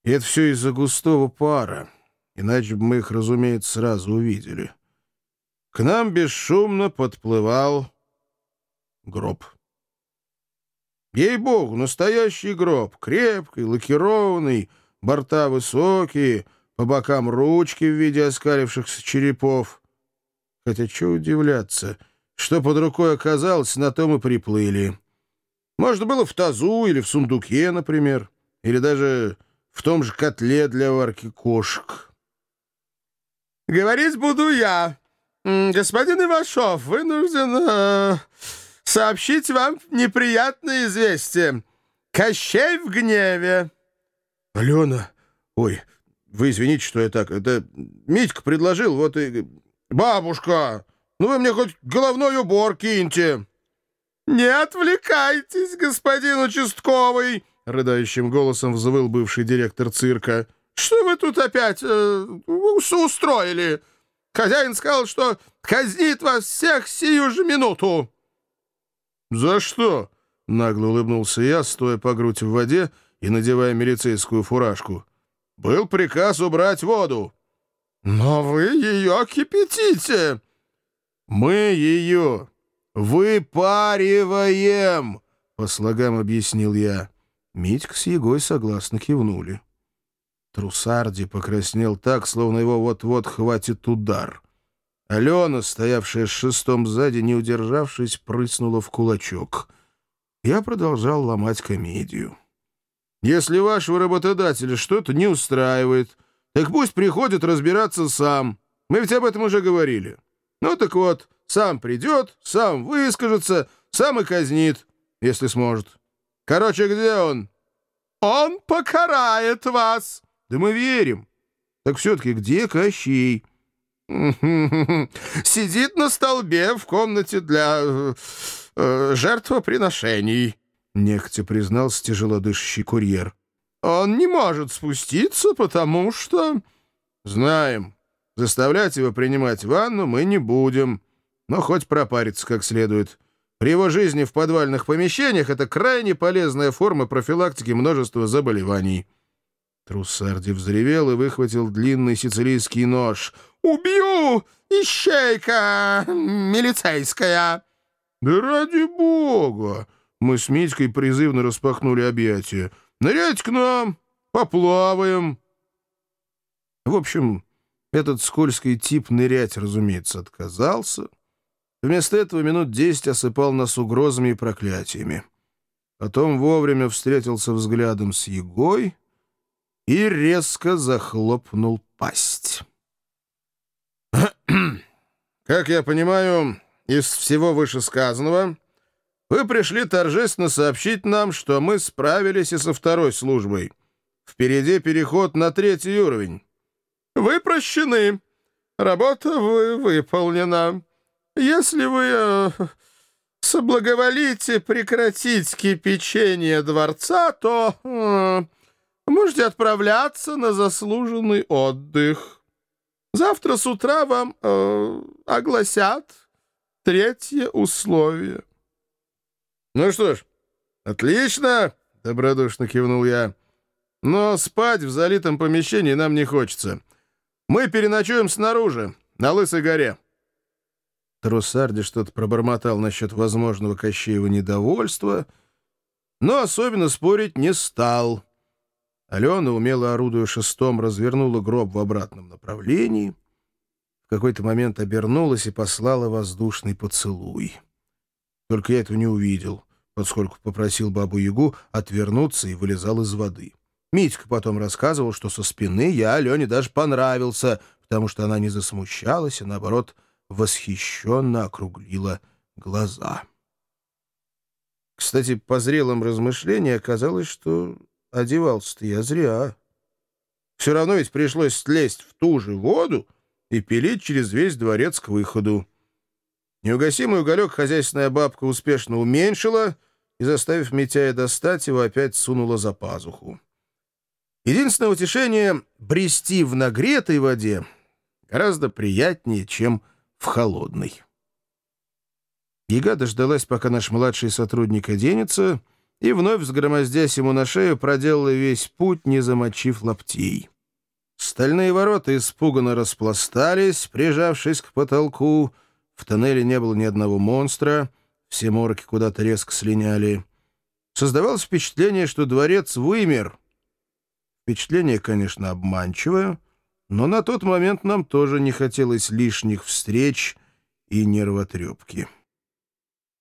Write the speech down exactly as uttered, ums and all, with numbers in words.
И это все из-за густого пара, иначе бы мы их, разумеется, сразу увидели. К нам бесшумно подплывал гроб. Ей-богу, настоящий гроб, крепкий, лакированный, борта высокие, по бокам ручки в виде оскалившихся черепов. Хотя чего удивляться, что под рукой оказалось, на том и приплыли. Можно было в тазу или в сундуке, например, или даже в том же котле для варки кошек. «Говорить буду я. Господин Ивашов, вынужден э, сообщить вам неприятное известие. Кощей в гневе». «Алена, ой, вы извините, что я так. Это Митька предложил, вот и...» «Бабушка, ну вы мне хоть головной убор киньте». «Не отвлекайтесь, господин участковый!» — рыдающим голосом взвыл бывший директор цирка. «Что вы тут опять э, устроили? Хозяин сказал, что казнит вас всех сию же минуту». «За что?» — нагло улыбнулся я, стоя по грудь в воде и надевая милицейскую фуражку. «Был приказ убрать воду». «Но вы ее кипятите!» «Мы ее выпариваем!» — по слогам объяснил я. Митька с Егой согласно кивнули. Трусарди покраснел так, словно его вот-вот хватит удар. Алена, стоявшая с шестом сзади, не удержавшись, прыснула в кулачок. Я продолжал ломать комедию. «Если вашего работодателя что-то не устраивает, так пусть приходит разбираться сам. Мы ведь об этом уже говорили. Ну так вот, сам придет, сам выскажется, сам и казнит, если сможет. Короче, где он?» «Он покарает вас». «Да мы верим. Так все-таки где Кощей?» «Сидит на столбе в комнате для э, э, жертвоприношений», — нехотя признался тяжело дышащий курьер. «Он не может спуститься, потому что...» «Знаем. Заставлять его принимать ванну мы не будем. Но хоть пропариться как следует. При его жизни в подвальных помещениях это крайне полезная форма профилактики множества заболеваний». Труссарди взревел и выхватил длинный сицилийский нож. «Убью! Ищейка милицейская!» «Да ради бога!» Мы с Митькой призывно распахнули объятия. «Нырять к нам! Поплаваем!» В общем, этот скользкий тип нырять, разумеется, отказался. Вместо этого минут десять осыпал нас угрозами и проклятиями. Потом вовремя встретился взглядом с Егой и резко захлопнул пасть. «Как я понимаю, из всего вышесказанного вы пришли торжественно сообщить нам, что мы справились и со второй службой. Впереди переход на третий уровень». «Вы прощены. Работа вы выполнена. Если вы э, соблаговолите прекратить кипячение дворца, то э, можете отправляться на заслуженный отдых. Завтра с утра вам э, огласят третье условие». «Ну что ж, отлично!» — добродушно кивнул я. «Но спать в залитом помещении нам не хочется. Мы переночуем снаружи, на Лысой горе». Труссарди что-то пробормотал насчет возможного Кощеева недовольства, но особенно спорить не стал. Алена, умело орудуя шестом, развернула гроб в обратном направлении, в какой-то момент обернулась и послала воздушный поцелуй. Только я этого не увидел, поскольку попросил Бабу-Ягу отвернуться и вылезал из воды. Митька потом рассказывал, что со спины я Алене даже понравился, потому что она не засмущалась, а, наоборот, восхищенно округлила глаза. Кстати, по зрелым размышлениям оказалось, что одевался-то я зря. Все равно ведь пришлось слезть в ту же воду и пилить через весь дворец к выходу. Неугасимый уголек хозяйственная бабка успешно уменьшила и, заставив Митяя достать его, опять сунула за пазуху. Единственное утешение — брести в нагретой воде гораздо приятнее, чем в холодной. Яга дождалась, пока наш младший сотрудник оденется, и, вновь взгромоздясь ему на шею, проделала весь путь, не замочив лаптей. Стальные ворота испуганно распластались, прижавшись к потолку. В тоннеле не было ни одного монстра, все морки куда-то резко слиняли. Создавалось впечатление, что дворец вымер. Впечатление, конечно, обманчивое, но на тот момент нам тоже не хотелось лишних встреч и нервотрепки.